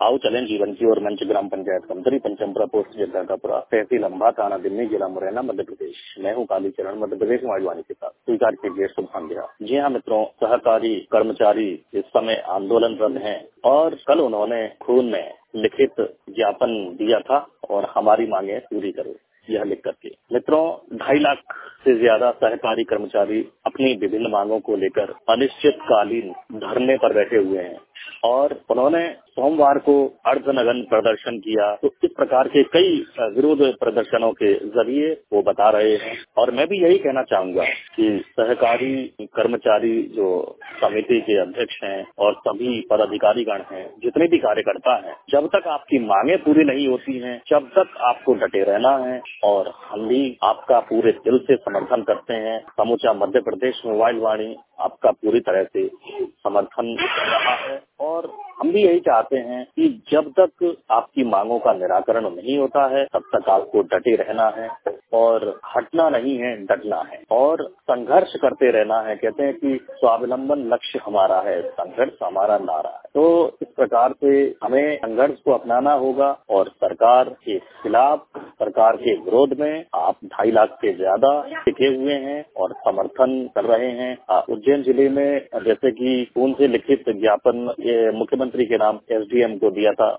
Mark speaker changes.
Speaker 1: आओ चलें जीवन की ओर। मंच ग्राम पंचायत कमतरी, पंचमपुरा पोस्ट जगदापुरा, तहसील अम्बा, थाना दिमनी, जिला मुरैना, मध्य प्रदेश। मैं हूँ कालीचरण, मध्य प्रदेश में आयुवाणी के साथ। स्वीकार कीजिए शुभ संध्या। जी हाँ मित्रों, सहकारी कर्मचारी इस समय आंदोलनरत हैं और कल उन्होंने खून में लिखित ज्ञापन दिया था और हमारी मांगे पूरी करो यह लिख करके। मित्रों, 2.5 लाख से ज्यादा सहकारी कर्मचारी अपनी विभिन्न मांगों को लेकर अनिश्चितकालीन धरने पर बैठे हुए हैं और उन्होंने सोमवार को अर्धनग्न प्रदर्शन किया। तो इस प्रकार के कई विरोध प्रदर्शनों के जरिए वो बता रहे हैं और मैं भी यही कहना चाहूंगा कि सहकारी कर्मचारी जो समिति के अध्यक्ष हैं और सभी पदाधिकारीगण हैं, जितने भी कार्यकर्ता हैं, जब तक आपकी मांगे पूरी नहीं होती हैं, जब तक आपको डटे रहना है और हम भी आपका पूरे दिल से समर्थन करते हैं। समूचा मध्य प्रदेश मोबाइल वाणी आपका पूरी तरह से समर्थन कर रहा है और हम भी यही चाहते हैं कि जब तक आपकी मांगों का निराकरण नहीं होता है, तब तक आपको डटे रहना है और हटना नहीं है, डटना है और संघर्ष करते रहना है। कहते हैं कि स्वावलंबन लक्ष्य हमारा है, संघर्ष हमारा नारा है। तो इस प्रकार से हमें संघर्ष को अपनाना होगा और सरकार के खिलाफ, सरकार के विरोध में आप 2.5 लाख से ज्यादा टिके हुए हैं और समर्थन कर रहे हैं। उज्जैन जिले में जैसे कि खून से लिखित ज्ञापन ये मुख्यमंत्री के नाम एसडीएम को दिया था